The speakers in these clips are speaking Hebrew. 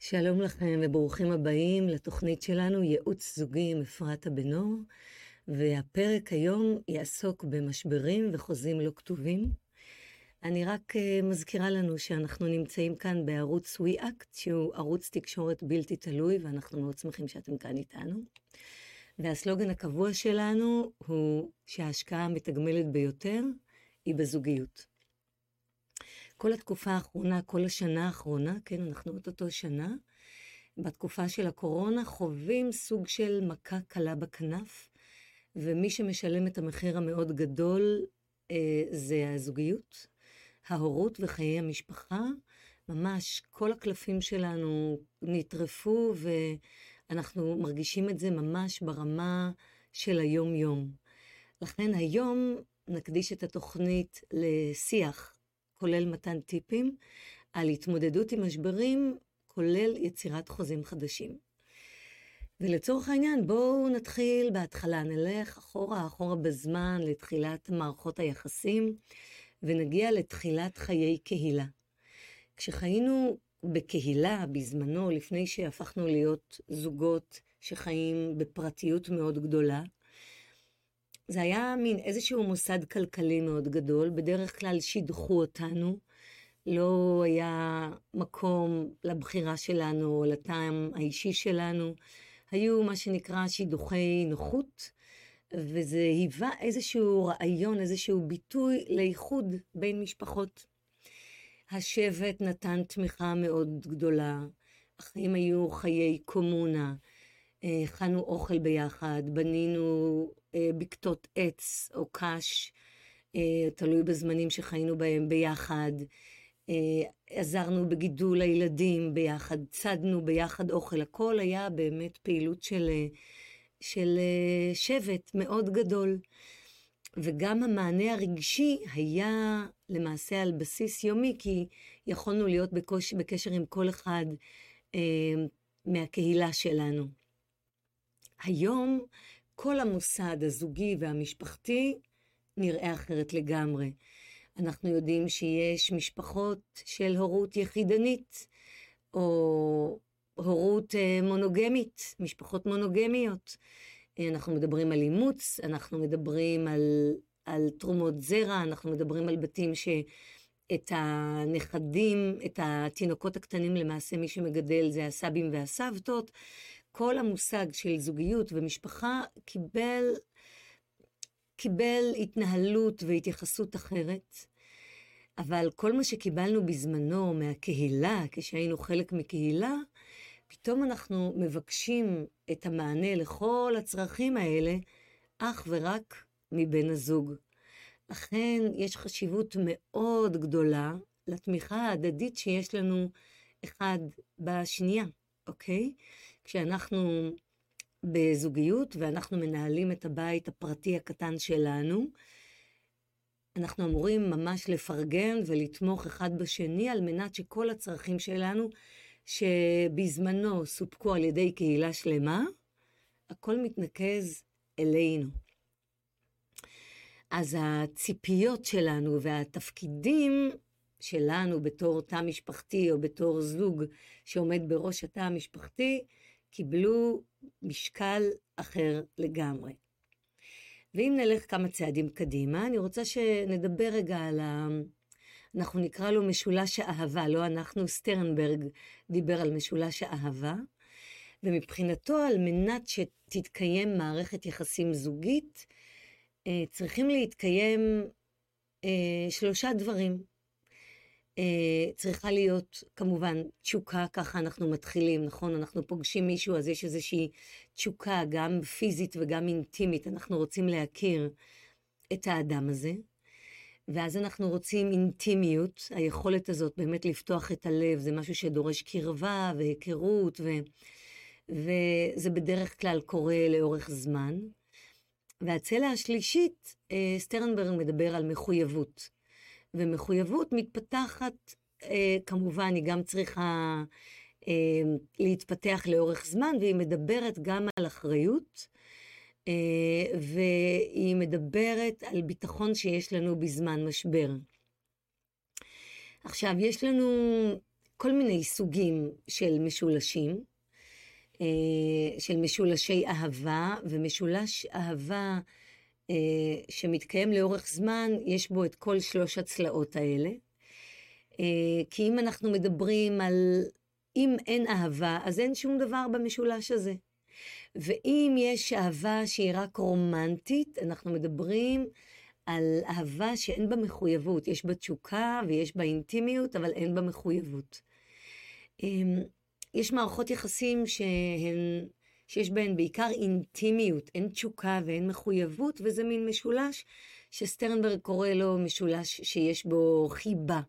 שלום לכם וברוכים הבאים לתוכנית שלנו ייעוץ זוגי עם אפרת הבנור, והפרק היום יעסוק במשברים וחוזים לא כתובים. אני רק מזכירה לנו שאנחנו נמצאים כאן בערוץ WeAct, שהוא ערוץ תקשורת בלתי תלוי, ואנחנו מאוד שמחים שאתם כאן איתנו. והסלוגן הקבוע שלנו הוא שההשקעה המתגמלת ביותר היא בזוגיות. כל התקופה האחרונה, כל השנה האחרונה, כן, אנחנו אותו שנה, בתקופה של הקורונה חווים סוג של מכה קלה בכנף, ומי שמשלם את המחיר המאוד גדול זה הזוגיות, ההורות וחיי המשפחה. ממש כל הקלפים שלנו נטרפו, ואנחנו מרגישים את זה ממש ברמה של היום-יום. לכן היום נקדיש את התוכנית לשיח, כולל מתן טיפים על התמודדות עם משברים, כולל יצירת חוזים חדשים. ולצורך העניין, בואו נתחיל בהתחלה, נלך אחורה בזמן לתחילת מערכות היחסים, ונגיע לתחילת חיי קהילה. כשחיינו בקהילה בזמנו, לפני שהפכנו להיות זוגות שחיים בפרטיות מאוד גדולה, זה היה מין איזשהו מוסד כלכלי מאוד גדול, בדרך כלל שידחו אותנו, לא היה מקום לבחירה שלנו או לטעם האישי שלנו, היו מה שנקרא שידוכי נוחות, וזה היווה איזשהו רעיון, איזשהו ביטוי לאיחוד בין משפחות. השבט נתן תמיכה מאוד גדולה, החיים היו חיי קומונה, הכנו אוכל ביחד, בנינו בקתות עץ או קש, תלוי בזמנים שחיינו בהם ביחד, עזרנו בגידול הילדים ביחד, צדנו ביחד אוכל, הכל היה באמת פעילות של שבט מאוד גדול. וגם המענה הרגשי היה למעשה על בסיס יומי, כי יכולנו להיות בקשר עם כל אחד מהקהילה שלנו. היום כל המוסד הזוגי והמשפחתי נראה אחרת לגמרי. אנחנו יודעים שיש משפחות של הורות יחידנית, או הורות מונוגמית, משפחות מונוגמיות. אנחנו מדברים על אימוץ, אנחנו מדברים על תרומות זרע, אנחנו מדברים על בתים שאת הנכדים, את התינוקות הקטנים למעשה מי שמגדל זה הסבים והסבתות. כל המושג של זוגיות ומשפחה קיבל התנהלות והתייחסות אחרת, אבל כל מה שקיבלנו בזמנו מהקהילה, כשהיינו חלק מקהילה, פתאום אנחנו מבקשים את המענה לכל הצרכים האלה, אך ורק מבן הזוג. לכן יש חשיבות מאוד גדולה לתמיכה ההדדית שיש לנו אחד בשנייה, אוקיי? כשאנחנו בזוגיות ואנחנו מנהלים את הבית הפרטי הקטן שלנו, אנחנו אמורים ממש לפרגן ולתמוך אחד בשני על מנת שכל הצרכים שלנו שבזמנו סופקו על ידי קהילה שלמה, הכל מתנקז אלינו. אז הציפיות שלנו והתפקידים שלנו בתור תא משפחתי או בתור זוג שעומד בראש התא המשפחתי, קיבלו משקל אחר לגמרי. ואם נלך כמה צעדים קדימה, אני רוצה שנדבר רגע על אנחנו נקרא לו משולש האהבה, לא אנחנו, סטרנברג דיבר על משולש האהבה, ומבחינתו על מנת שתתקיים מערכת יחסים זוגית, צריכים להתקיים 3 דברים. צריכה להיות כמובן תשוקה, ככה אנחנו מתחילים, נכון? אנחנו פוגשים מישהו, אז יש איזושהי תשוקה גם פיזית וגם אינטימית, אנחנו רוצים להכיר את האדם הזה, ואז אנחנו רוצים אינטימיות, היכולת הזאת באמת לפתוח את הלב, זה משהו שדורש קרבה והיכרות, וזה בדרך כלל קורה לאורך זמן. והצלע השלישית, סטרנברג מדבר על מחויבות, ומחויבות מתפתחת, כמובן היא גם צריכה להתפתח לאורך זמן, והיא מדברת גם על אחריות, והיא מדברת על ביטחון שיש לנו בזמן משבר. עכשיו, יש לנו כל מיני סוגים של משולשים, של משולשי אהבה, ומשולש אהבה שמתקיים לאורך זמן, יש בו את כל 3 הצלעות האלה. כי אם אנחנו מדברים על, אם אין אהבה, אז אין שום דבר במשולש הזה. ואם יש אהבה שהיא רק רומנטית, אנחנו מדברים על אהבה שאין בה מחויבות. יש בה תשוקה ויש בה אינטימיות, אבל אין בה מחויבות. יש מערכות יחסים שיש בהן בעיקר אינטימיות, אין תשוקה ואין מחויבות, וזה מין משולש שסטרנברג קורא לו משולש שיש בו חיבה.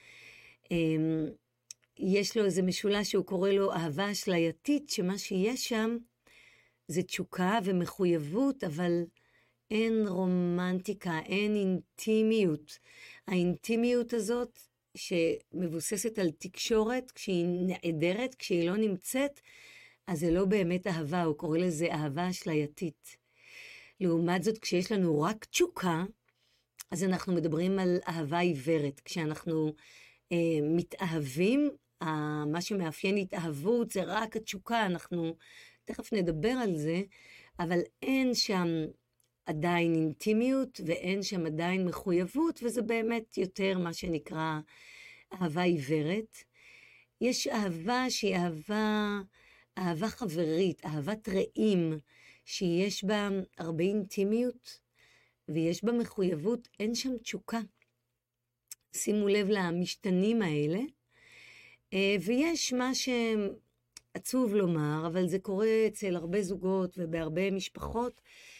יש לו איזה משולש שהוא קורא לו אהבה אשלייתית, שמה שיש שם זה תשוקה ומחויבות, אבל אין רומנטיקה, אין אינטימיות. האינטימיות הזאת שמבוססת על תקשורת, כשהיא נעדרת, כשהיא לא נמצאת, אז זה לא באמת אהבה, הוא קורא לזה אהבה אשלייתית. לעומת זאת, כשיש לנו רק תשוקה, אז אנחנו מדברים על אהבה עיוורת. כשאנחנו מתאהבים, מה שמאפיין התאהבות זה רק התשוקה, אנחנו תכף נדבר על זה, אבל אין שם עדיין אינטימיות ואין שם עדיין מחויבות, וזה באמת יותר מה שנקרא אהבה עיוורת. יש אהבה שהיא אהבה חברית, אהבת רעים, שיש בה הרבה אינטימיות ויש בה מחויבות, אין שם תשוקה. שימו לב למשתנים האלה, ויש מה שעצוב לומר, אבל זה קורה אצל הרבה זוגות ובהרבה משפחות,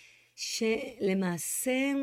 שלמעשה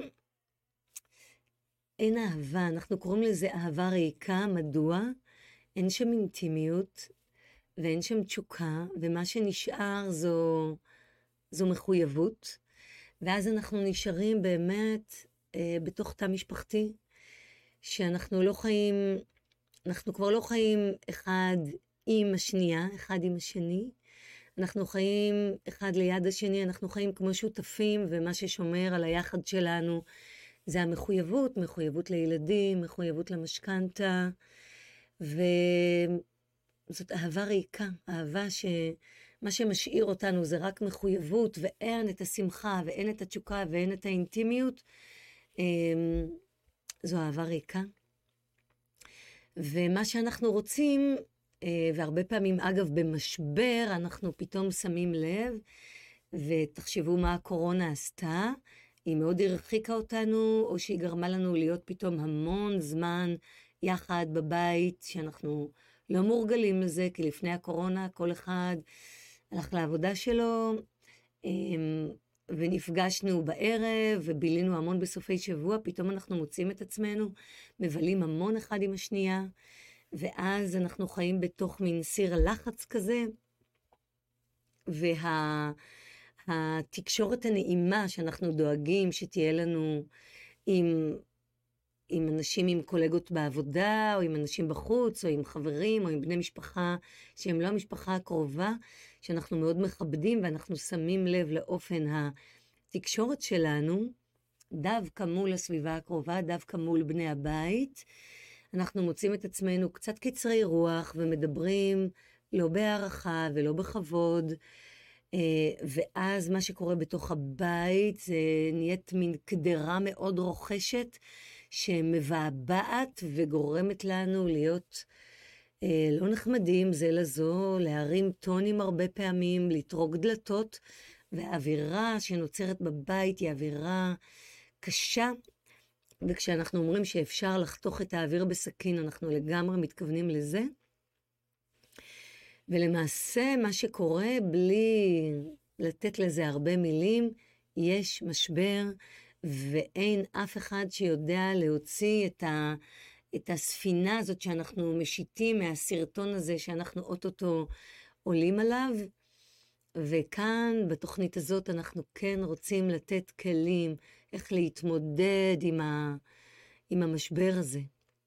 אין אהבה, אנחנו קוראים לזה אהבה ריקה. מדוע? אין שם אינטימיות ואין שם תשוקה, ומה שנשאר זו מחויבות, ואז אנחנו נשארים באמת בתוך תא משפחתי, שאנחנו לא חיים, אנחנו כבר לא חיים אחד עם השנייה, אחד עם השני, אנחנו חיים אחד ליד השני, אנחנו חיים כמו שותפים, ומה ששומר על היחד שלנו זה המחויבות, מחויבות לילדים, מחויבות למשכנתה, וזאת אהבה ריקה, אהבה שמה שמשאיר אותנו זה רק מחויבות, ואין את השמחה, ואין את התשוקה, ואין את האינטימיות, זו אהבה ריקה. ומה שאנחנו רוצים, והרבה פעמים אגב במשבר, אנחנו פתאום שמים לב, ותחשבו מה הקורונה עשתה, היא מאוד הרחיקה אותנו, או שהיא גרמה לנו להיות פתאום המון זמן יחד בבית, שאנחנו לא מורגלים לזה, כי לפני הקורונה כל אחד הלך לעבודה שלו, ונפגשנו בערב, ובילינו המון בסופי שבוע, פתאום אנחנו מוצאים את עצמנו, מבלים המון אחד עם השנייה, ואז אנחנו חיים בתוך מין סיר לחץ כזה, והתקשורת הנעימה שאנחנו דואגים שתהיה לנו עם אנשים, עם קולגות בעבודה, או עם אנשים בחוץ, או עם חברים, או עם בני משפחה, שהם לא המשפחה הקרובה, שאנחנו מאוד מכבדים, ואנחנו שמים לב לאופן התקשורת שלנו, דווקא מול הסביבה הקרובה, דווקא מול בני הבית, אנחנו מוצאים את עצמנו קצת קצרי רוח, ומדברים לא בהערכה ולא בכבוד, ואז מה שקורה בתוך הבית, זה נהיית מין קדרה מאוד רוכשת, שמבעבעת וגורמת לנו להיות לא נחמדים זה לזו, להרים טונים הרבה פעמים, לטרוק דלתות, והאווירה שנוצרת בבית היא אווירה קשה, וכשאנחנו אומרים שאפשר לחתוך את האוויר בסכין, אנחנו לגמרי מתכוונים לזה. ולמעשה מה שקורה, בלי לתת לזה הרבה מילים, יש משבר, ואין אף אחד שיודע להוציא את הספינה הזאת שאנחנו משיתים מהסרטון הזה שאנחנו אוטוטו עולים עליו. וכאן בתוכנית הזאת אנחנו כן רוצים לתת כלים איך להתמודד עם המשבר הזה.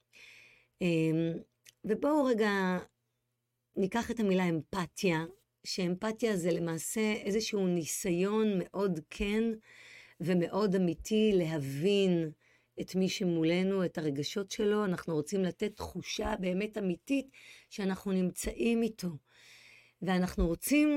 ובואו רגע ניקח את המילה אמפתיה, שאמפתיה זה למעשה איזשהו ניסיון מאוד כן ומאוד אמיתי להבין את מי שמולנו, את הרגשות שלו, אנחנו רוצים לתת תחושה באמת אמיתית שאנחנו נמצאים איתו. ואנחנו רוצים,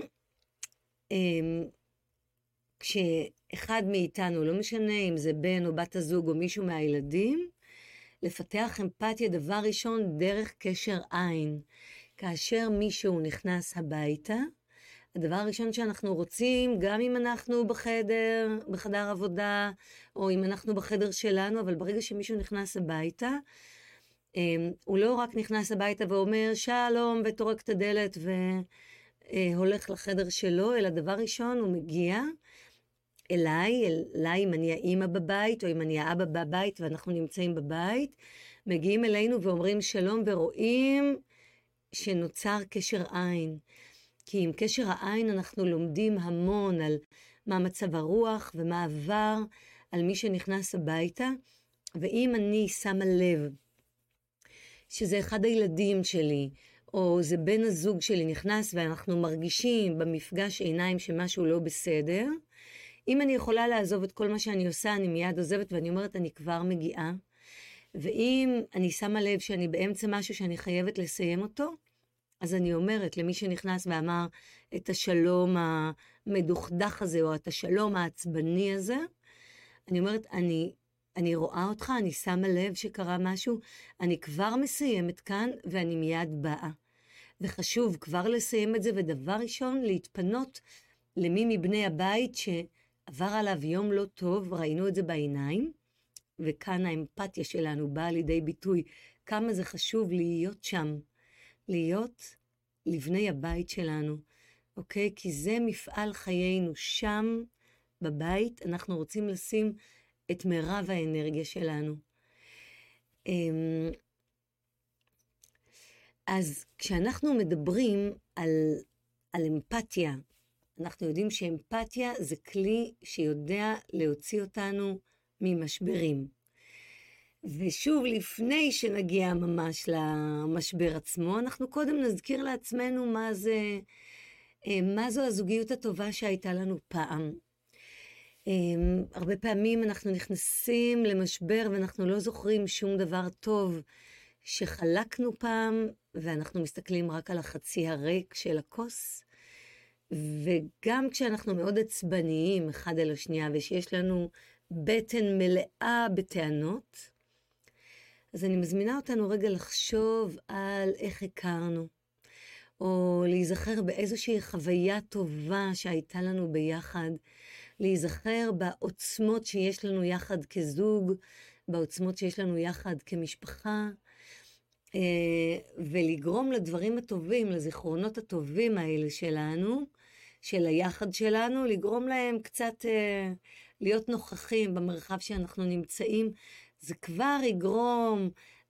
כשאחד מאיתנו, לא משנה אם זה בן או בת הזוג או מישהו מהילדים, לפתח אמפתיה דבר ראשון דרך קשר עין. כאשר מישהו נכנס הביתה, הדבר הראשון שאנחנו רוצים, גם אם אנחנו בחדר עבודה, או אם אנחנו בחדר שלנו, אבל ברגע שמישהו נכנס הביתה, הוא לא רק נכנס הביתה ואומר שלום וטורק את הדלת והולך לחדר שלו, אלא דבר ראשון הוא מגיע אליי אם אני האמא בבית, או אם אני האבא בבית ואנחנו נמצאים בבית, מגיעים אלינו ואומרים שלום ורואים שנוצר קשר עין. כי עם קשר העין אנחנו לומדים המון על מה מצב הרוח ומה עבר על מי שנכנס הביתה, ואם אני שמה לב שזה אחד הילדים שלי, או זה בן הזוג שלי נכנס ואנחנו מרגישים במפגש עיניים שמשהו לא בסדר, אם אני יכולה לעזוב את כל מה שאני עושה, אני מיד עוזבת ואני אומרת, אני כבר מגיעה. ואם אני שמה לב שאני באמצע משהו שאני חייבת לסיים אותו, אז אני אומרת למי שנכנס ואמר את השלום המדוכדך הזה, או את השלום העצבני הזה, אני אומרת, אני רואה אותך, אני שמה לב שקרה משהו, אני כבר מסיימת כאן ואני מיד באה. וחשוב כבר לסיים את זה, ודבר ראשון, להתפנות למי מבני הבית שעבר עליו יום לא טוב, ראינו את זה בעיניים, וכאן האמפתיה שלנו באה לידי ביטוי, כמה זה חשוב להיות שם, להיות לבני הבית שלנו, אוקיי? כי זה מפעל חיינו, שם בבית אנחנו רוצים לשים את מרב האנרגיה שלנו. אז כשאנחנו מדברים על אמפתיה, אנחנו יודעים שאמפתיה זה כלי שיודע להוציא אותנו ממשברים. ושוב, לפני שנגיע ממש למשבר עצמו, אנחנו קודם נזכיר לעצמנו מה זו הזוגיות הטובה שהייתה לנו פעם. הרבה פעמים אנחנו נכנסים למשבר ואנחנו לא זוכרים שום דבר טוב שחלקנו פעם, ואנחנו מסתכלים רק על החצי הריק של הכוס. וגם כשאנחנו מאוד עצבניים אחד על השנייה, ושיש לנו בטן מלאה בטענות, אז אני מזמינה אותנו רגע לחשוב על איך הכרנו, או להיזכר באיזושהי חוויה טובה שהייתה לנו ביחד, להיזכר בעוצמות שיש לנו יחד כזוג, בעוצמות שיש לנו יחד כמשפחה, ולגרום לדברים הטובים, לזיכרונות הטובים האלה שלנו, של היחד שלנו, לגרום להם קצת להיות נוכחים במרחב שאנחנו נמצאים. זה כבר יגרום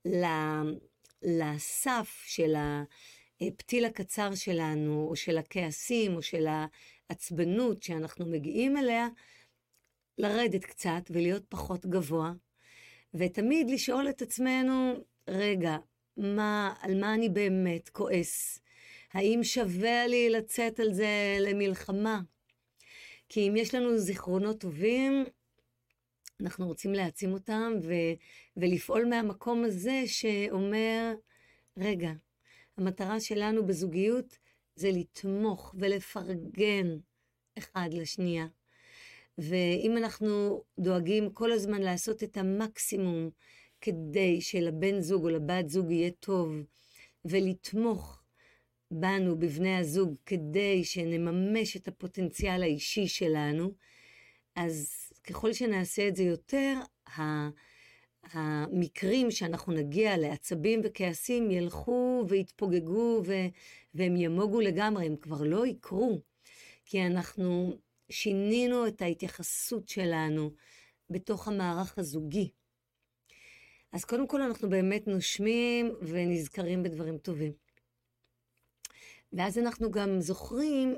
לסף של הפתיל הקצר שלנו, או של הכעסים, או של העצבנות שאנחנו מגיעים אליה, לרדת קצת ולהיות פחות גבוה, ותמיד לשאול את עצמנו, רגע, על מה אני באמת כועס? האם שווה לי לצאת על זה למלחמה? כי אם יש לנו זיכרונות טובים, אנחנו רוצים להעצים אותם ולפעול מהמקום הזה שאומר, רגע, המטרה שלנו בזוגיות זה לתמוך ולפרגן אחד לשנייה. ואם אנחנו דואגים כל הזמן לעשות את המקסימום כדי שלבן זוג או לבת זוג יהיה טוב, ולתמוך בנו, בבני הזוג, כדי שנממש את הפוטנציאל האישי שלנו, אז ככל שנעשה את זה יותר, המקרים שאנחנו נגיע לעצבים וכעסים ילכו והתפוגגו והם ימוגו לגמרי, הם כבר לא יקרו, כי אנחנו שינינו את ההתייחסות שלנו בתוך המערך הזוגי. אז קודם כל אנחנו באמת נושמים ונזכרים בדברים טובים. ואז אנחנו גם זוכרים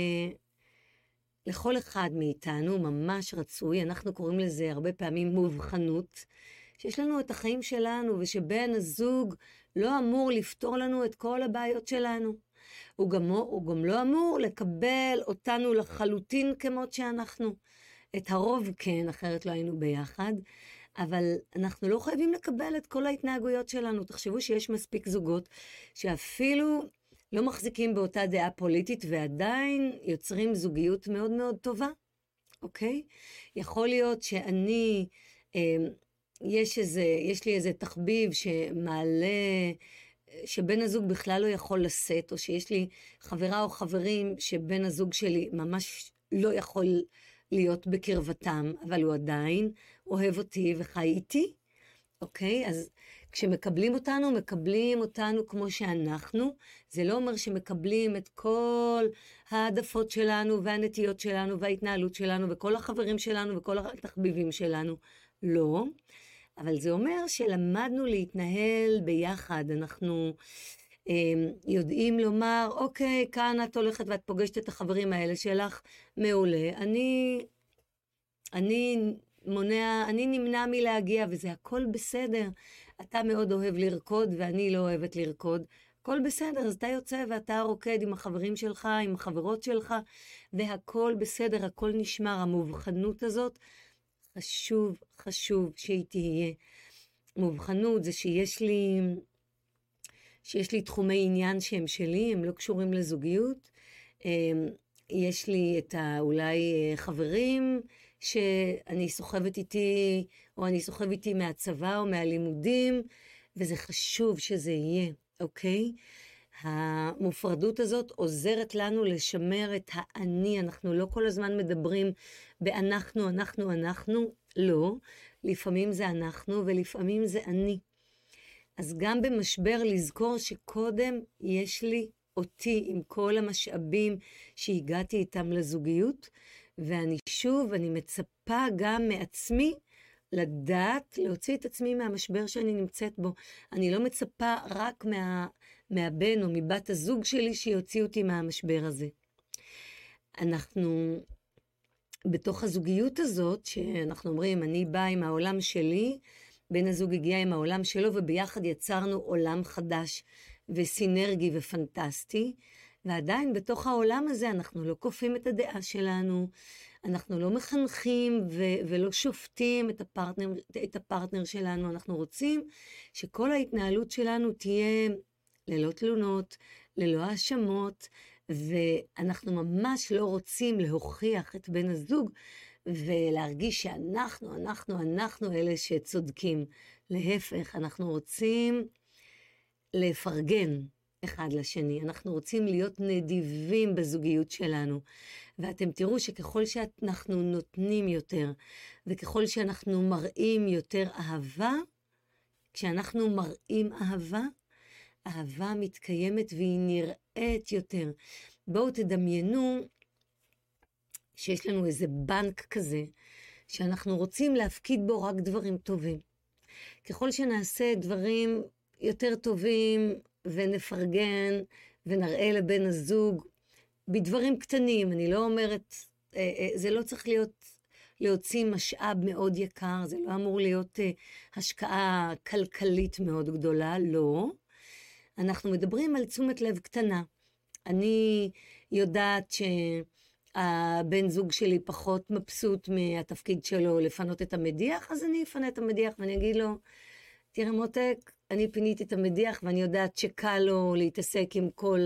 שלכל אחד מאיתנו ממש רצוי, אנחנו קוראים לזה הרבה פעמים מובחנות, שיש לנו את החיים שלנו, ושבן הזוג לא אמור לפתור לנו את כל הבעיות שלנו. הוא גם לא אמור לקבל אותנו לחלוטין כמות שאנחנו. את הרוב כן, אחרת לא היינו ביחד, אבל אנחנו לא חייבים לקבל את כל ההתנהגויות שלנו. תחשבו שיש מספיק זוגות שאפילו לא מחזיקים באותה דעה פוליטית, ועדיין יוצרים זוגיות מאוד מאוד טובה, אוקיי? יכול להיות שאני, יש לי איזה תחביב שמעלה, שבן הזוג בכלל לא יכול לשאת, או שיש לי חברה או חברים שבן הזוג שלי ממש לא יכול להיות בקרבתם, אבל הוא עדיין אוהב אותי וחי איתי, אוקיי? אז כשמקבלים אותנו, מקבלים אותנו כמו שאנחנו. זה לא אומר שמקבלים את כל העדפות שלנו והנטיות שלנו וההתנהלות שלנו וכל החברים שלנו וכל התחביבים שלנו. לא. אבל זה אומר שלמדנו להתנהל ביחד. אנחנו יודעים לומר, אוקיי, כאן את הולכת ואת פוגשת את החברים האלה שלך, מעולה. אני נמנע מלהגיע, וזה הכל בסדר. אתה מאוד אוהב לרקוד, ואני לא אוהבת לרקוד. הכל בסדר, אז אתה יוצא ואתה רוקד עם החברים שלך, עם החברות שלך, והכל בסדר, הכל נשמר. המובחנות הזאת, חשוב שהיא תהיה. מובחנות זה שיש לי תחומי עניין שהם שלי, הם לא קשורים לזוגיות. יש לי אולי חברים שאני סוחבת איתי, או אני סוחב איתי מהצבא או מהלימודים, וזה חשוב שזה יהיה, אוקיי? המופרדות הזאת עוזרת לנו לשמר את האני. אנחנו לא כל הזמן מדברים באנחנו, אנחנו, לא. לפעמים זה אנחנו ולפעמים זה אני. אז גם במשבר לזכור שקודם יש לי אותי עם כל המשאבים שהגעתי איתם לזוגיות, ואני מצפה גם מעצמי לדעת להוציא את עצמי מהמשבר שאני נמצאת בו. אני לא מצפה רק מהבן או מבת הזוג שלי שיוציא אותי מהמשבר הזה. אנחנו בתוך הזוגיות הזאת, שאנחנו אומרים, אני באה עם העולם שלי, בן הזוג הגיע עם העולם שלו, וביחד יצרנו עולם חדש וסינרגי ופנטסטי, ועדיין בתוך העולם הזה אנחנו לא כופים את הדעה שלנו, אנחנו לא מחנכים ולא שופטים את הפרטנר שלנו. אנחנו רוצים שכל ההתנהלות שלנו תהיה ללא תלונות, ללא האשמות, ואנחנו ממש לא רוצים להוכיח את בן הזוג ולהרגיש שאנחנו אלה שצודקים. להפך, אנחנו רוצים לפרגן אחד לשני, אנחנו רוצים להיות נדיבים בזוגיות שלנו, ואתם תראו שככל שאנחנו נותנים יותר, וככל שאנחנו מראים יותר אהבה, כשאנחנו מראים אהבה מתקיימת והיא נראית יותר. בואו תדמיינו שיש לנו איזה בנק כזה, שאנחנו רוצים להפקיד בו רק דברים טובים. ככל שנעשה דברים יותר טובים ונפרגן ונראה לבן הזוג בדברים קטנים, אני לא אומרת, זה לא צריך להוציא משאב מאוד יקר, זה לא אמור להיות השקעה כלכלית מאוד גדולה, לא. אנחנו מדברים על תשומת לב קטנה. אני יודעת שהבן זוג שלי פחות מבסוט מהתפקיד שלו לפנות את המדיח, אז אני אפנה את המדיח ואני אגיד לו, תראה מותק, אני פיניתי את המדיח ואני יודעת שקל לו להתעסק עם כל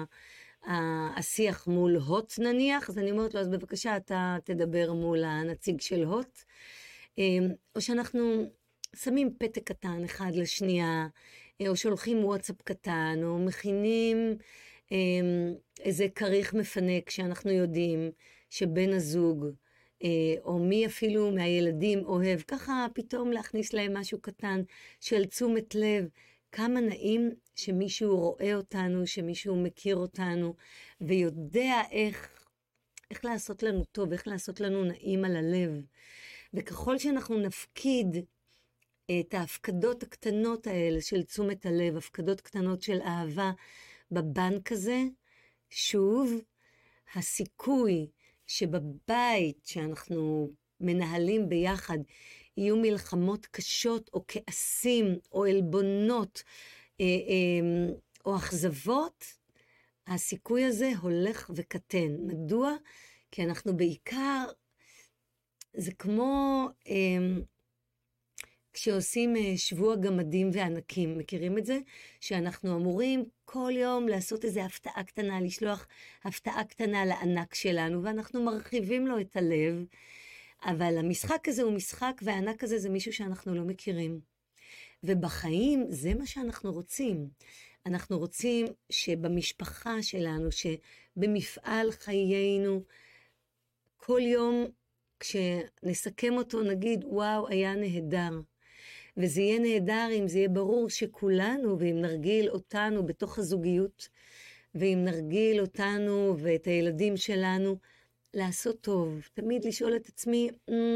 השיח מול הוט נניח, אז אני אומרת לו, אז בבקשה אתה תדבר מול הנציג של הוט, או שאנחנו שמים פתק קטן אחד לשנייה, או שולחים וואטסאפ קטן, או מכינים איזה כריך מפנק שאנחנו יודעים שבן הזוג, או מי אפילו מהילדים אוהב, ככה פתאום להכניס להם משהו קטן של תשומת לב, כמה נעים שמישהו רואה אותנו, שמישהו מכיר אותנו, ויודע איך לעשות לנו טוב, איך לעשות לנו נעים על הלב. וככל שאנחנו נפקיד את ההפקדות הקטנות האלה של תשומת הלב, הפקדות קטנות של אהבה בבנק הזה, שוב, הסיכוי שבבית שאנחנו מנהלים ביחד יהיו מלחמות קשות או כעסים או אלבונות או אכזבות, הסיכוי הזה הולך וקטן. מדוע? כי אנחנו בעיקר, זה כמו כשעושים שבוע גמדים וענקים, מכירים את זה? שאנחנו אמורים כל יום לעשות איזו הפתעה קטנה, לשלוח הפתעה קטנה לענק שלנו, ואנחנו מרחיבים לו את הלב, אבל המשחק הזה הוא משחק, והענק הזה זה מישהו שאנחנו לא מכירים. ובחיים זה מה שאנחנו רוצים. אנחנו רוצים שבמשפחה שלנו, שבמפעל חיינו, כל יום כשנסכם אותו נגיד, וואו, היה נהדר. וזה יהיה נהדר אם זה יהיה ברור שכולנו, ואם נרגיל אותנו בתוך הזוגיות, ואם נרגיל אותנו ואת הילדים שלנו, לעשות טוב. תמיד לשאול את עצמי,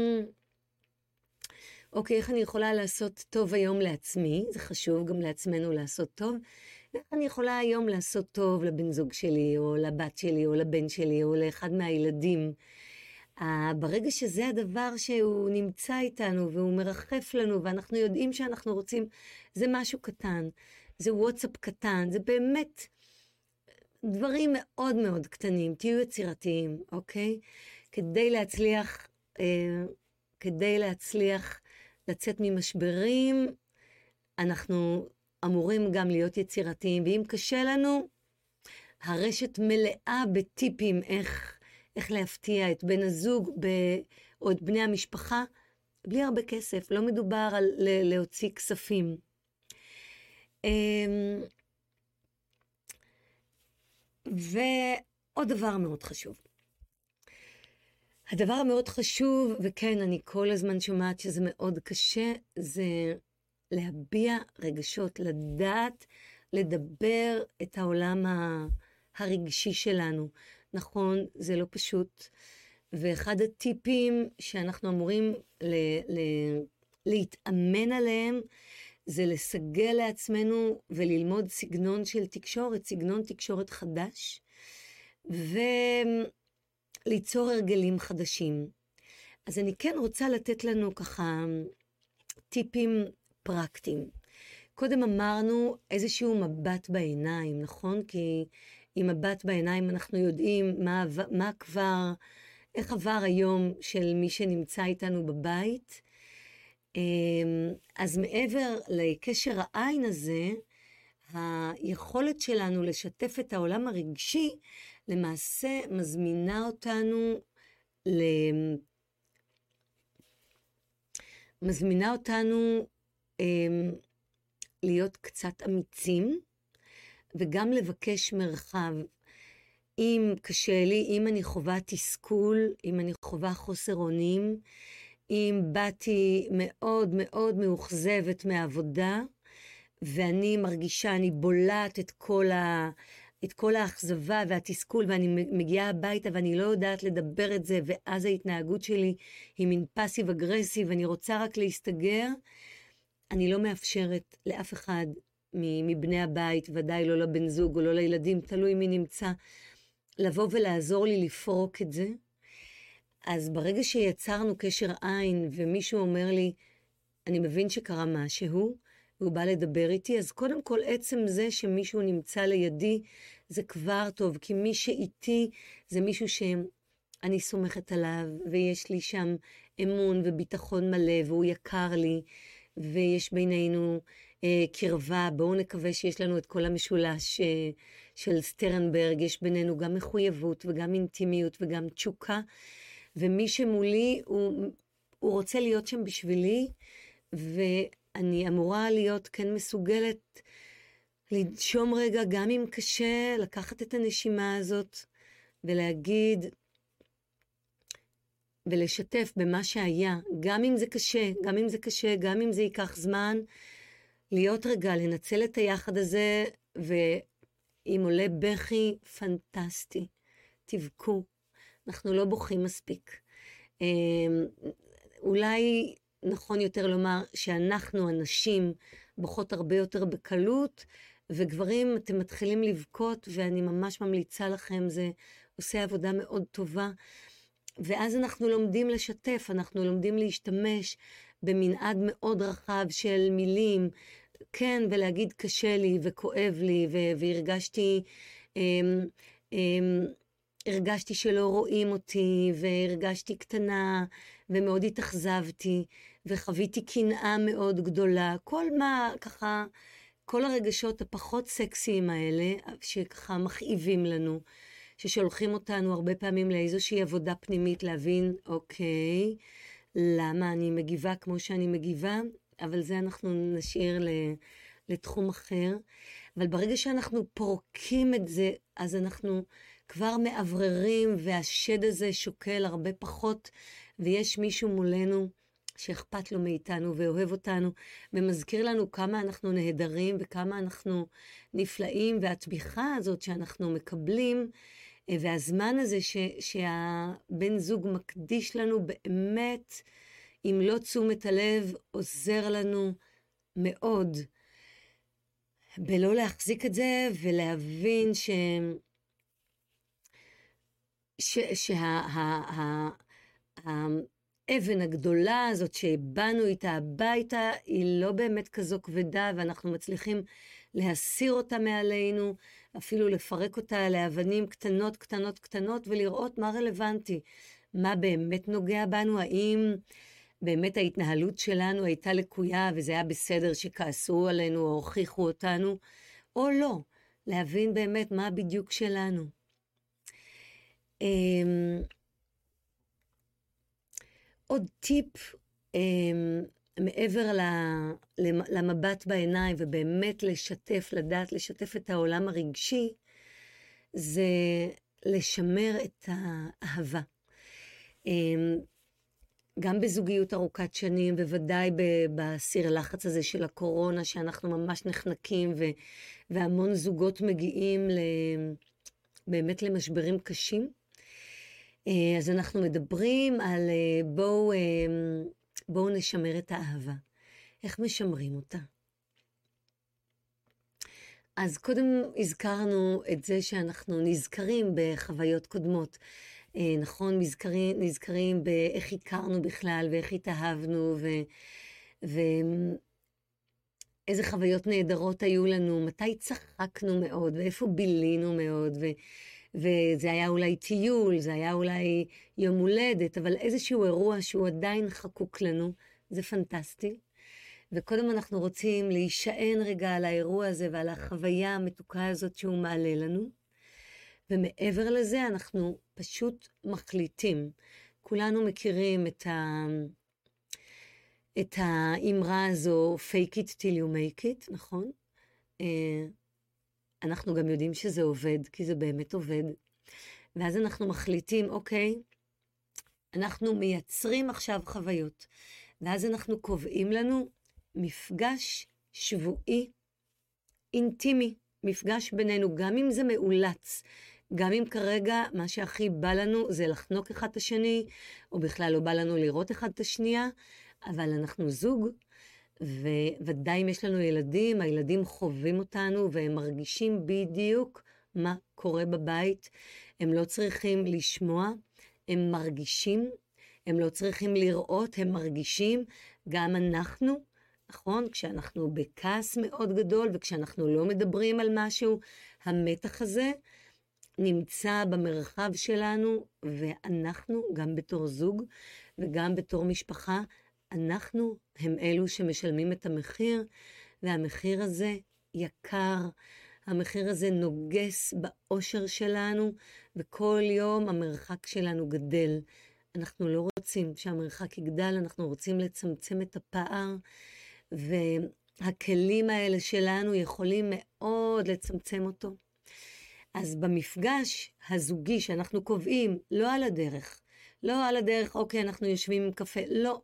אוקיי, איך אני יכולה לעשות טוב היום לעצמי? זה חשוב גם לעצמנו לעשות טוב. ואיך אני יכולה היום לעשות טוב לבן זוג שלי, או לבת שלי, או לבן שלי, או לאחד מהילדים. ברגע שזה הדבר שהוא נמצא איתנו, והוא מרחף לנו, ואנחנו יודעים שאנחנו רוצים, זה משהו קטן, זה וואטסאפ קטן, זה באמת דברים מאוד מאוד קטנים, תהיו יצירתיים, אוקיי? כדי להצליח לצאת ממשברים, אנחנו אמורים גם להיות יצירתיים, ואם קשה לנו, הרשת מלאה בטיפים איך להפתיע את בן הזוג או את בני המשפחה, בלי הרבה כסף, לא מדובר על להוציא כספים. ועוד דבר מאוד חשוב. הדבר המאוד חשוב, וכן, אני כל הזמן שומעת שזה מאוד קשה, זה להביע רגשות, לדעת, לדבר את העולם הרגשי שלנו. נכון, זה לא פשוט. ואחד הטיפים שאנחנו אמורים להתאמן עליהם, זה לסגל לעצמנו וללמוד סגנון של תקשורת, סגנון תקשורת חדש, וליצור הרגלים חדשים. אז אני כן רוצה לתת לנו ככה טיפים פרקטיים. קודם אמרנו איזשהו מבט בעיניים, נכון? כי עם מבט בעיניים אנחנו יודעים איך עבר היום של מי שנמצא איתנו בבית. אז מעבר לקשר העין הזה, היכולת שלנו לשתף את העולם הרגשי, למעשה מזמינה אותנו להיות קצת אמיצים, וגם לבקש מרחב. אם קשה לי, אם אני חווה תסכול, אם אני חווה חוסר אונים, אם באתי מאוד מאוד מאוכזבת מהעבודה, ואני מרגישה, אני בולעת את כל האכזבה והתסכול, ואני מגיעה הביתה ואני לא יודעת לדבר את זה, ואז ההתנהגות שלי היא מין פסיב אגרסיב, ואני רוצה רק להסתגר, אני לא מאפשרת לאף אחד מבני הבית, ודאי לא לבן זוג או לא לילדים, תלוי מי נמצא, לבוא ולעזור לי לפרוק את זה. אז ברגע שיצרנו קשר עין, ומישהו אומר לי, אני מבין שקרה משהו, והוא בא לדבר איתי, אז קודם כל עצם זה שמישהו נמצא לידי, זה כבר טוב, כי מי שאיתי זה מישהו שאני סומכת עליו, ויש לי שם אמון וביטחון מלא, והוא יקר לי, ויש בינינו קרבה. בואו נקווה שיש לנו את כל המשולש של סטרנברג, יש בינינו גם מחויבות וגם אינטימיות וגם תשוקה, ומי שמולי הוא רוצה להיות שם בשבילי, ואני אמורה להיות כן מסוגלת לנשום רגע, גם אם קשה, לקחת את הנשימה הזאת ולהגיד ולשתף במה שהיה, גם אם זה קשה, גם אם זה ייקח זמן, להיות רגע, לנצל את היחד הזה, ואם עולה בכי, פנטסטי, תבכו, אנחנו לא בוכים מספיק. אולי נכון יותר לומר שאנחנו, הנשים, בוכות הרבה יותר בקלות, וגברים, אתם מתחילים לבכות, ואני ממש ממליצה לכם, זה עושה עבודה מאוד טובה, ואז אנחנו לומדים לשתף, אנחנו לומדים להשתמש במנעד מאוד רחב של מילים, כן, ולהגיד קשה לי וכואב לי, הרגשתי שלא רואים אותי, והרגשתי קטנה, ומאוד התאכזבתי, וחוויתי קנאה מאוד גדולה, כל מה ככה, כל הרגשות הפחות סקסיים האלה, שככה מכאיבים לנו, ששולחים אותנו הרבה פעמים לאיזושהי עבודה פנימית להבין, אוקיי, למה אני מגיבה כמו שאני מגיבה, אבל זה אנחנו נשאיר לתחום אחר. אבל ברגע שאנחנו פורקים את זה, אז אנחנו כבר מאווררים, והשד הזה שוקל הרבה פחות, ויש מישהו מולנו שאכפת לו מאיתנו ואוהב אותנו, ומזכיר לנו כמה אנחנו נהדרים וכמה אנחנו נפלאים, והתמיכה הזאת שאנחנו מקבלים, והזמן הזה שהבן זוג מקדיש לנו באמת, אם לא תשומת הלב, עוזר לנו מאוד. בלא להחזיק את זה ולהבין האבן הגדולה הזאת שבאנו איתה הביתה, היא לא באמת כזו כבדה, ואנחנו מצליחים להסיר אותה מעלינו, אפילו לפרק אותה לאבנים קטנות, קטנות, קטנות, ולראות מה רלוונטי, מה באמת נוגע בנו, האם באמת ההתנהלות שלנו הייתה לקויה, וזה היה בסדר שכעסו עלינו או הוכיחו אותנו, או לא, להבין באמת מה בדיוק שלנו. עוד טיפ, מעבר למבט בעיניים, ובאמת לשתף, לדעת לשתף את העולם הרגשי, זה לשמר את האהבה. גם בזוגיות ארוכת שנים, בוודאי בסיר לחץ הזה של הקורונה, שאנחנו ממש נחנקים, והמון זוגות מגיעים באמת למשברים קשים. אז אנחנו מדברים על בואו נשמר את האהבה. איך משמרים אותה? אז קודם הזכרנו את זה שאנחנו נזכרים בחוויות קודמות. נכון, נזכרים באיך הכרנו בכלל, ואיך התאהבנו, ואיזה חוויות נהדרות היו לנו, מתי צחקנו מאוד, ואיפה בילינו מאוד, וזה היה אולי טיול, זה היה אולי יום הולדת, אבל איזשהו אירוע שהוא עדיין חקוק לנו, זה פנטסטי. וקודם אנחנו רוצים להישען רגע על האירוע הזה ועל החוויה המתוקה הזאת שהוא מעלה לנו. ומעבר לזה אנחנו פשוט מחליטים. כולנו מכירים את האמרה הזו, fake it till you make it, נכון? אנחנו גם יודעים שזה עובד, כי זה באמת עובד. ואז אנחנו מחליטים, אוקיי, אנחנו מייצרים עכשיו חוויות. ואז אנחנו קובעים לנו מפגש שבועי אינטימי, מפגש בינינו, גם אם זה מאולץ, גם אם כרגע מה שהכי בא לנו זה לחנוק אחד את השני, או בכלל לא בא לנו לראות אחד את השנייה, אבל אנחנו זוג, וודאי אם יש לנו ילדים, הילדים חווים אותנו, והם מרגישים בדיוק מה קורה בבית. הם לא צריכים לשמוע, הם מרגישים, הם לא צריכים לראות, הם מרגישים. גם אנחנו, נכון? כשאנחנו בכעס מאוד גדול, וכשאנחנו לא מדברים על משהו, המתח הזה נמצא במרחב שלנו, ואנחנו, גם בתור זוג וגם בתור משפחה, אנחנו הם אלו שמשלמים את המחיר, והמחיר הזה יקר, המחיר הזה נוגס באושר שלנו, וכל יום המרחק שלנו גדל. אנחנו לא רוצים שהמרחק יגדל, אנחנו רוצים לצמצם את הפער, והכלים האלה שלנו יכולים מאוד לצמצם אותו. אז במפגש הזוגי שאנחנו קובעים, לא על הדרך, אוקיי, אנחנו יושבים עם קפה, לא.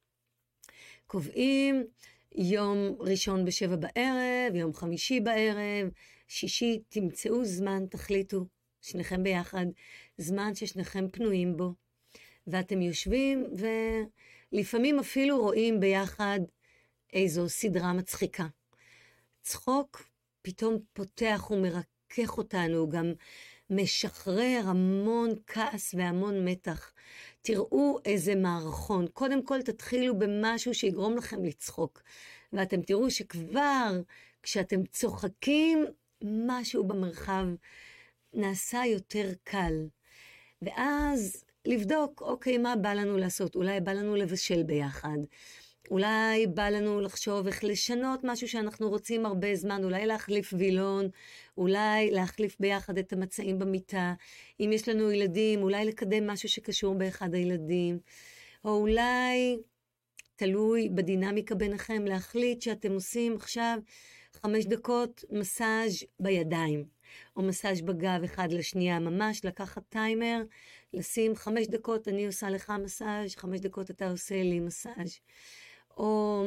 קובעים יום ראשון ב7 בערב, יום חמישי בערב, שישי, תמצאו זמן, תחליטו, שניכם ביחד, זמן ששניכם פנויים בו, ואתם יושבים ולפעמים אפילו רואים ביחד איזו סדרה מצחיקה. צחוק פתאום פותח ומרכך אותנו, גם משחרר המון כעס והמון מתח. תראו איזה מערכון. קודם כל תתחילו במשהו שיגרום לכם לצחוק. ואתם תראו שכבר כשאתם צוחקים, משהו במרחב נעשה יותר קל. ואז לבדוק, אוקיי, מה בא לנו לעשות? אולי בא לנו לבשל ביחד. אולי בא לנו לחשוב איך לשנות משהו שאנחנו רוצים הרבה זמן, אולי להחליף וילון, אולי להחליף ביחד את המצעים במיטה. אם יש לנו ילדים, אולי לקדם משהו שקשור באחד הילדים. או אולי, תלוי בדינמיקה ביניכם, להחליט שאתם עושים עכשיו 5 דקות מסאז' בידיים, או מסאז' בגב אחד לשנייה, ממש לקחת טיימר, לשים 5 דקות, אני עושה לך מסאז', 5 דקות אתה עושה לי מסאז'. או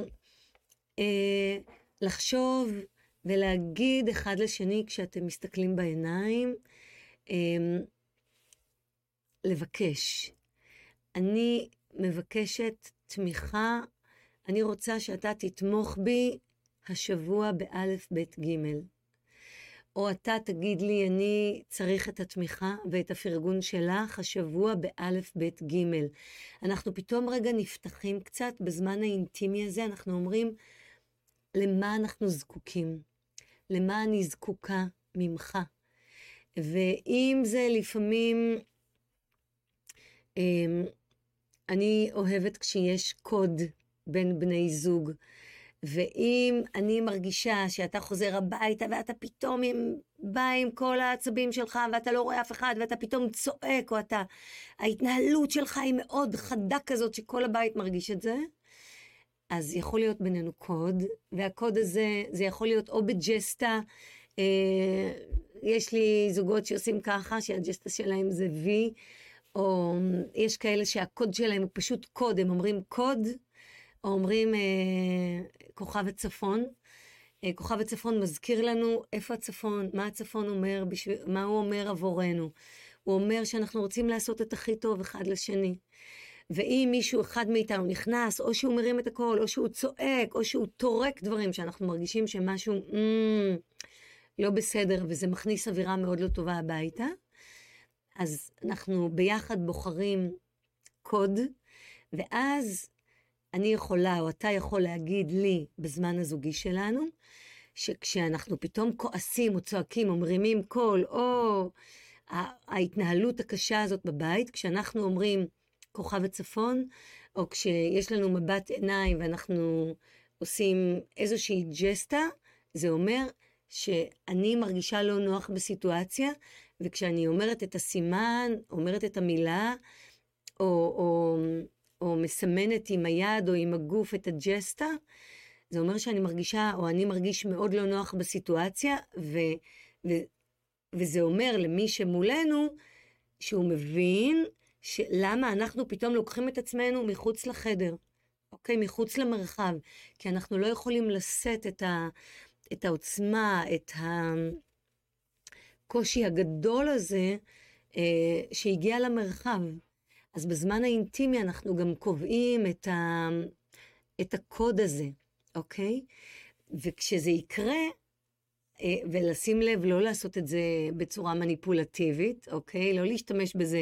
לחשוב ולהגיד אחד לשני כשאתם מסתכלים בעיניים, לבקש. אני מבקשת תמיכה, אני רוצה שאתה תתמוך בי השבוע באלף בית ג' או אתה תגיד לי, אני צריך את התמיכה ואת הפרגון שלך השבוע באלף בית ג'. אנחנו פתאום רגע נפתחים קצת בזמן האינטימי הזה, אנחנו אומרים, למה אנחנו זקוקים? למה אני זקוקה ממך? ואם זה לפעמים, אני אוהבת כשיש קוד בין בני זוג, ואם אני מרגישה שאתה חוזר הביתה ואתה פתאום בא עם כל העצבים שלך ואתה לא רואה אף אחד ואתה פתאום צועק, או ההתנהלות שלך היא מאוד חדה כזאת שכל הבית מרגיש את זה, אז יכול להיות בינינו קוד, והקוד הזה, זה יכול להיות או בג'סטה, יש לי זוגות שעושים ככה, שהג'סטה שלהם זה V, או יש כאלה שהקוד שלהם הוא פשוט קוד, הם אומרים קוד, או אומרים כוכב הצפון. כוכב הצפון מזכיר לנו איפה הצפון, מה הצפון אומר, מה הוא אומר עבורנו. הוא אומר שאנחנו רוצים לעשות את הכי טוב אחד לשני. ואם מישהו אחד מאיתנו נכנס, או שהוא מרים את הכל, או שהוא צועק, או שהוא תורק דברים, שאנחנו מרגישים שמשהו לא בסדר, וזה מכניס אווירה מאוד לא טובה הביתה, אז אנחנו ביחד בוחרים קוד, ואז אני יכולה, או אתה יכול להגיד לי בזמן הזוגי שלנו, שכשאנחנו פתאום כועסים או צועקים או מרימים קול, או ההתנהלות הקשה הזאת בבית, כשאנחנו אומרים כוכב הצפון, או כשיש לנו מבט עיניים ואנחנו עושים איזושהי ג'סטה, זה אומר שאני מרגישה לא נוח בסיטואציה, וכשאני אומרת את הסימן, אומרת את המילה, או מסמנת עם היד או עם הגוף את הג'סטה, זה אומר שאני מרגישה, או אני מרגיש מאוד לא נוח בסיטואציה, וזה אומר למי שמולנו, שהוא מבין למה אנחנו פתאום לוקחים את עצמנו מחוץ לחדר, אוקיי? מחוץ למרחב, כי אנחנו לא יכולים לשאת את העוצמה, את הקושי הגדול הזה, שהגיע למרחב. אז בזמן האינטימי אנחנו גם קובעים את הקוד הזה, אוקיי? וכשזה יקרה, ולשים לב לא לעשות את זה בצורה מניפולטיבית, אוקיי? לא להשתמש בזה,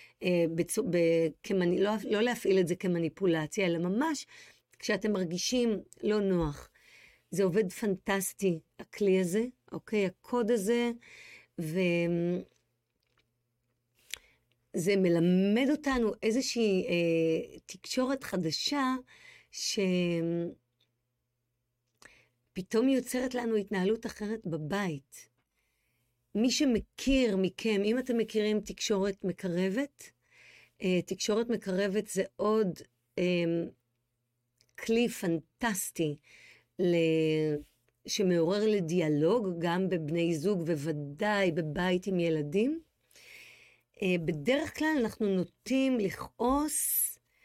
לא להפעיל את זה כמניפולציה, אלא ממש כשאתם מרגישים לא נוח. זה עובד פנטסטי, הכלי הזה, אוקיי? הקוד הזה, זה מלמד אותנו איזושהי תקשורת חדשה, שפתאום יוצרת לנו התנהלות אחרת בבית. מי שמכיר מכם, אם אתם מכירים תקשורת מקרבת, תקשורת מקרבת זה עוד כלי פנטסטי שמעורר לדיאלוג, גם בבני זוג וודאי בבית עם ילדים. בדרך כלל אנחנו נוטים לכעוס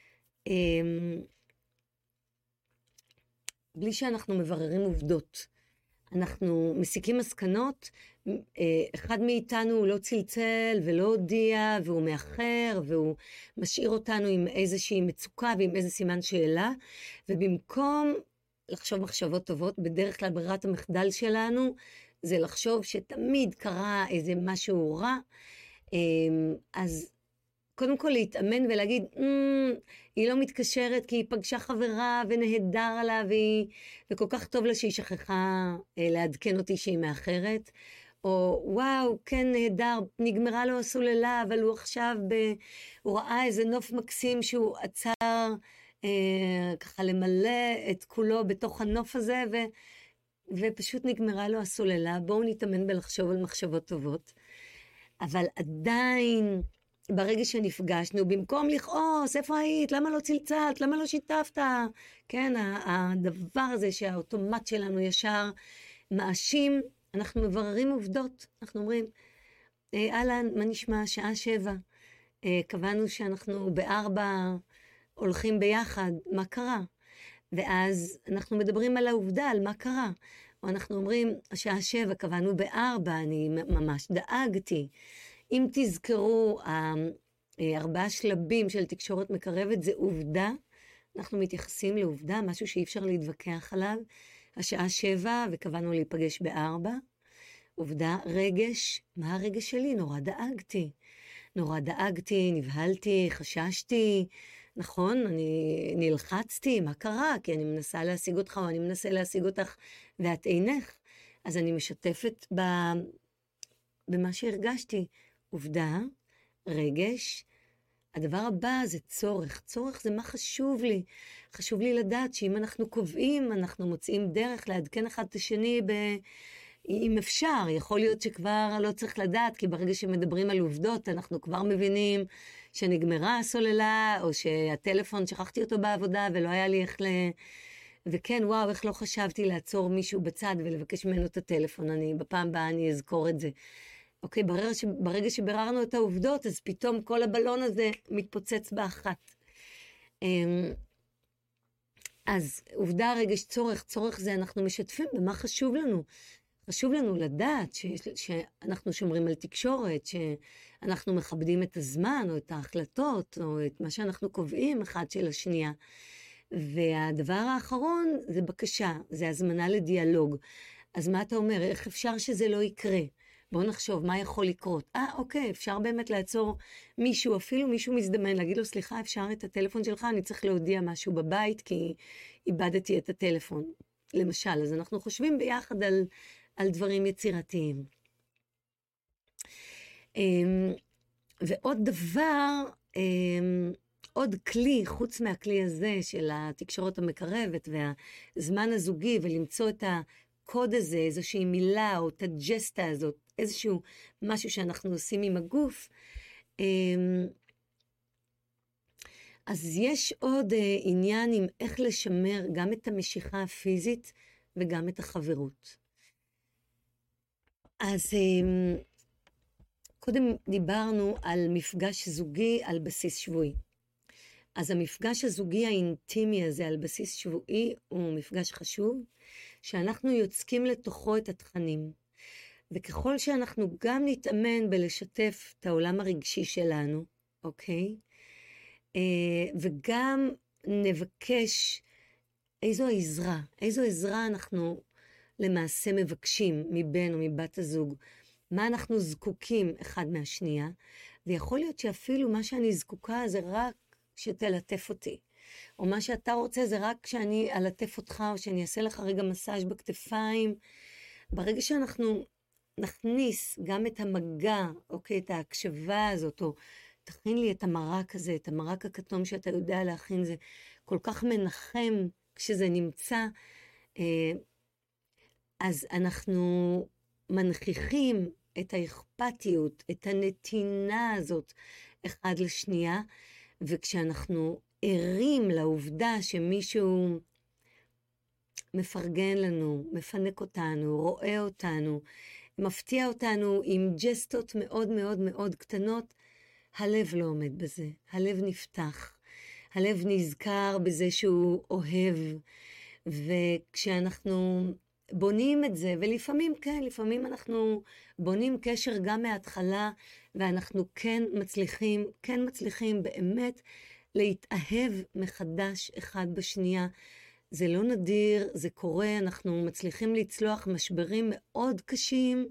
בלי שאנחנו מבררים עובדות. אנחנו מסיקים מסקנות, אחד מאיתנו לא צלצל ולא הודיע, והוא מאחר, והוא משאיר אותנו עם איזושהי מצוקה ועם איזה סימן שאלה, ובמקום לחשוב מחשבות טובות, בדרך כלל ברירת המחדל שלנו, זה לחשוב שתמיד קרה איזה משהו רע, אז קודם כל להתאמן ולהגיד, היא לא מתקשרת כי היא פגשה חברה ונהדר עליו, וכל כך טוב לה שהיא שכחה לעדכן אותי שהיא מאחרת, או וואו, כן נהדר, נגמרה לו הסוללה, אבל הוא עכשיו, הוא ראה איזה נוף מקסים שהוא עצר ככה למלא את כולו בתוך הנוף הזה, ופשוט נגמרה לו הסוללה. בואו נתאמן בלחשוב על מחשבות טובות. אבל עדיין, ברגע שנפגשנו, במקום לכעוס, איפה היית? למה לא צלצלת? למה לא שיתפת? כן, הדבר הזה שהאוטומט שלנו ישר מאשים, אנחנו מבררים עובדות. אנחנו אומרים, אהלן, מה נשמע? שעה 7. קבענו שאנחנו ב4 הולכים ביחד, מה קרה? ואז אנחנו מדברים על העובדה, על מה קרה. או אנחנו אומרים, השעה 7, קבענו ב4, אני ממש דאגתי. אם תזכרו, 4 שלבים של תקשורת מקרבת זה עובדה. אנחנו מתייחסים לעובדה, משהו שאי אפשר להתווכח עליו. השעה 7 וקבענו להיפגש ב4. עובדה, רגש. מה הרגש שלי? נורא דאגתי, נבהלתי, חששתי. נכון, אני נלחצתי, מה קרה? כי אני מנסה להשיג אותך או אני מנסה להשיג אותך ואת אינך. אז אני משתפת במה שהרגשתי. עובדה, רגש. הדבר הבא זה צורך. צורך זה מה חשוב לי. חשוב לי לדעת שאם אנחנו קובעים, אנחנו מוצאים דרך לעדכן אחד את השני אם אפשר. יכול להיות שכבר לא צריך לדעת, כי ברגע שמדברים על עובדות, אנחנו כבר מבינים שנגמרה הסוללה, או שהטלפון, שכחתי אותו בעבודה, ולא היה לי איך וכן, וואו, איך לא חשבתי לעצור מישהו בצד ולבקש ממנו את הטלפון. בפעם הבאה אני אזכור את זה. אוקיי, ברגע שבררנו את העובדות, אז פתאום כל הבלון הזה מתפוצץ באחת. אז עובדה, רגש, צורך זה אנחנו משתפים במה חשוב לנו. חשוב לנו לדעת שאנחנו שומרים על תקשורת, שאנחנו מכבדים את הזמן או את ההחלטות או את מה שאנחנו קובעים אחד של השנייה. והדבר האחרון זה בקשה, זה הזמנה לדיאלוג. אז מה אתה אומר? איך אפשר שזה לא יקרה? בואו נחשוב מה יכול לקרות. אוקיי, אפשר באמת לעצור מישהו, אפילו מישהו מזדמן, להגיד לו, סליחה, אפשר את הטלפון שלך? אני צריך להודיע משהו בבית כי איבדתי את הטלפון. למשל, אז אנחנו חושבים ביחד על דברים יצירתיים. ועוד דבר, עוד כלי, חוץ מהכלי הזה של התקשורת המקרבת והזמן הזוגי, ולמצוא את הקוד הזה, איזושהי מילה או את הג'סטה הזאת, איזשהו משהו שאנחנו עושים עם הגוף, אז יש עוד עניין עם איך לשמר גם את המשיכה הפיזית וגם את החברות. אז קודם דיברנו על מפגש זוגי על בסיס שבועי. אז המפגש הזוגי האינטימי הזה על בסיס שבועי הוא מפגש חשוב, שאנחנו יוצקים לתוכו את התכנים. וככל שאנחנו גם נתאמן בלשתף את העולם הרגשי שלנו, אוקיי? וגם נבקש איזו עזרה אנחנו למעשה מבקשים מבן או מבת הזוג, מה אנחנו זקוקים אחד מהשנייה, ויכול להיות שאפילו מה שאני זקוקה זה רק שתלטף אותי, או מה שאתה רוצה זה רק שאני אלטף אותך, או שאני אעשה לך רגע מסאז' בכתפיים. ברגע שאנחנו נכניס גם את המגע, אוקיי, את ההקשבה הזאת, או תכין לי את המרק הזה, את המרק הכתום שאתה יודע להכין, זה כל כך מנחם כשזה נמצא, אז אנחנו מנכיחים את האכפתיות, את הנתינה הזאת אחד לשנייה, וכשאנחנו ערים לעובדה שמישהו מפרגן לנו, מפנק אותנו, רואה אותנו, מפתיע אותנו עם ג'סטות מאוד מאוד מאוד קטנות, הלב לא עומד בזה, הלב נפתח, הלב נזכר בזה שהוא אוהב, וכשאנחנו בונים את זה, ולפעמים כן, לפעמים אנחנו בונים קשר גם מההתחלה, ואנחנו כן מצליחים באמת להתאהב מחדש אחד בשנייה. זה לא נדיר, זה קורה, אנחנו מצליחים לצלוח משברים מאוד קשים,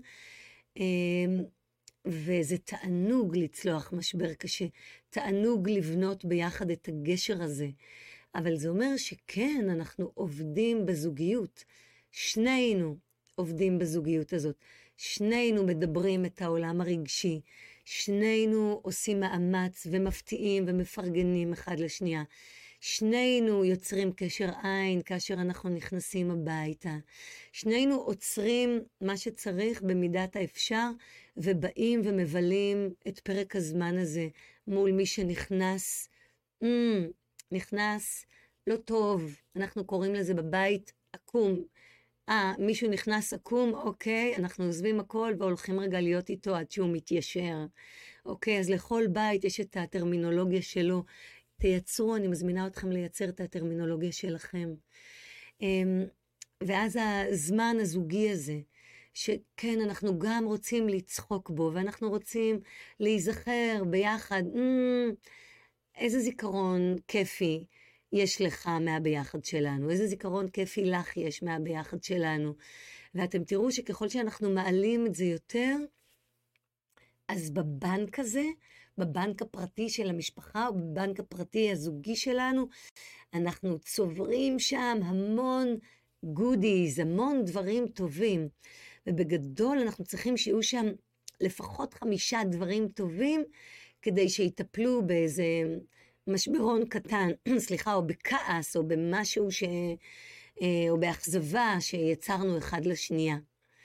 וזה תענוג לצלוח משבר קשה, תענוג לבנות ביחד את הגשר הזה. אבל זה אומר שכן, אנחנו עובדים בזוגיות, שנינו עובדים בזוגיות הזאת, שנינו מדברים את העולם הרגשי, שנינו עושים מאמץ ומפתיעים ומפרגנים אחד לשנייה, שנינו יוצרים קשר עין כאשר אנחנו נכנסים הביתה. שנינו עוצרים מה שצריך במידת האפשר, ובאים ומבלים את פרק הזמן הזה מול מי שנכנס. נכנס לא טוב, אנחנו קוראים לזה בבית עקום. מישהו נכנס עקום, אוקיי, אנחנו עוזבים הכל והולכים רגע להיות איתו עד שהוא מתיישר. אוקיי, אז לכל בית יש את הטרמינולוגיה שלו. תייצרו, אני מזמינה אתכם לייצר את הטרמינולוגיה שלכם. ואז הזמן הזוגי הזה, שכן, אנחנו גם רוצים לצחוק בו, ואנחנו רוצים להיזכר ביחד, איזה זיכרון כיפי יש לך מהביחד שלנו, איזה זיכרון כיפי לך יש מהביחד שלנו. ואתם תראו שככל שאנחנו מעלים את זה יותר, אז בבנק הזה, בבנק הפרטי של המשפחה, או בבנק הפרטי הזוגי שלנו, אנחנו צוברים שם המון גודיז, המון דברים טובים. ובגדול אנחנו צריכים שיהיו שם לפחות 5 דברים טובים, כדי שיטפלו באיזה משברון קטן, סליחה, או בכעס, או במשהו או באכזבה שיצרנו אחד לשנייה.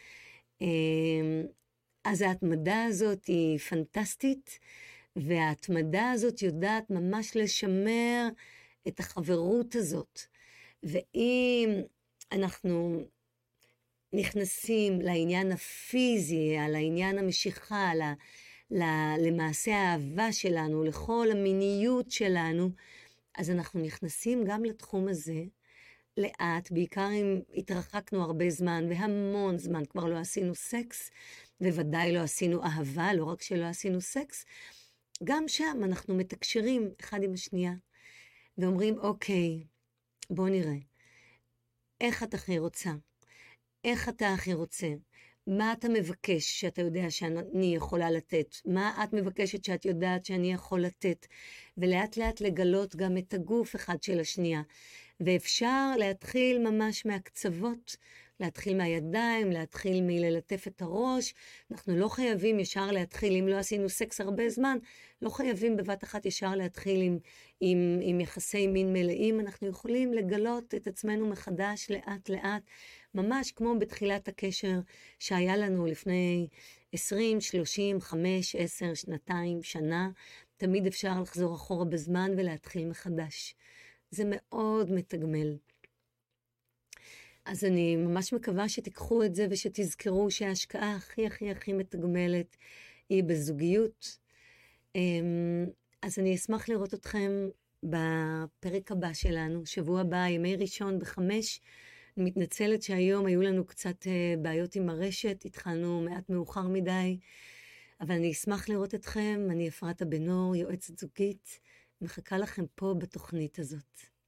אז ההתמדה הזאת היא פנטסטית, וההתמדה הזאת יודעת ממש לשמר את החברות הזאת. ואם אנחנו נכנסים לעניין הפיזי, על העניין המשיכה, למעשה האהבה שלנו, לכל המיניות שלנו, אז אנחנו נכנסים גם לתחום הזה, לאט, בעיקר אם התרחקנו הרבה זמן, והמון זמן כבר לא עשינו סקס, וודאי לא עשינו אהבה, לא רק שלא עשינו סקס, גם שם אנחנו מתקשרים אחד עם השנייה, ואומרים, אוקיי, בוא נראה, איך את הכי רוצה? איך אתה הכי רוצה? מה אתה מבקש שאתה יודע שאני יכולה לתת? מה את מבקשת שאת יודעת שאני יכול לתת? ולאט לאט לגלות גם את הגוף אחד של השנייה. ואפשר להתחיל ממש מהקצוות, להתחיל מהידיים, להתחיל מללטף את הראש. אנחנו לא חייבים ישר להתחיל, אם לא עשינו סקס הרבה זמן, לא חייבים בבת אחת ישר להתחיל עם יחסי מין מלאים. אנחנו יכולים לגלות את עצמנו מחדש לאט לאט, ממש כמו בתחילת הקשר שהיה לנו לפני 20, 30, 5, 10, שנתיים, שנה. תמיד אפשר לחזור אחורה בזמן ולהתחיל מחדש. זה מאוד מתגמל. אז אני ממש מקווה שתיקחו את זה ושתזכרו שההשקעה הכי הכי הכי מתגמלת היא בזוגיות. אז אני אשמח לראות אתכם בפרק הבא שלנו, שבוע הבא, ימי ראשון ב5. אני מתנצלת שהיום היו לנו קצת בעיות עם הרשת, התחלנו מעט מאוחר מדי, אבל אני אשמח לראות אתכם. אני אפרת הבן אור, יועצת זוגית, מחכה לכם פה בתוכנית הזאת.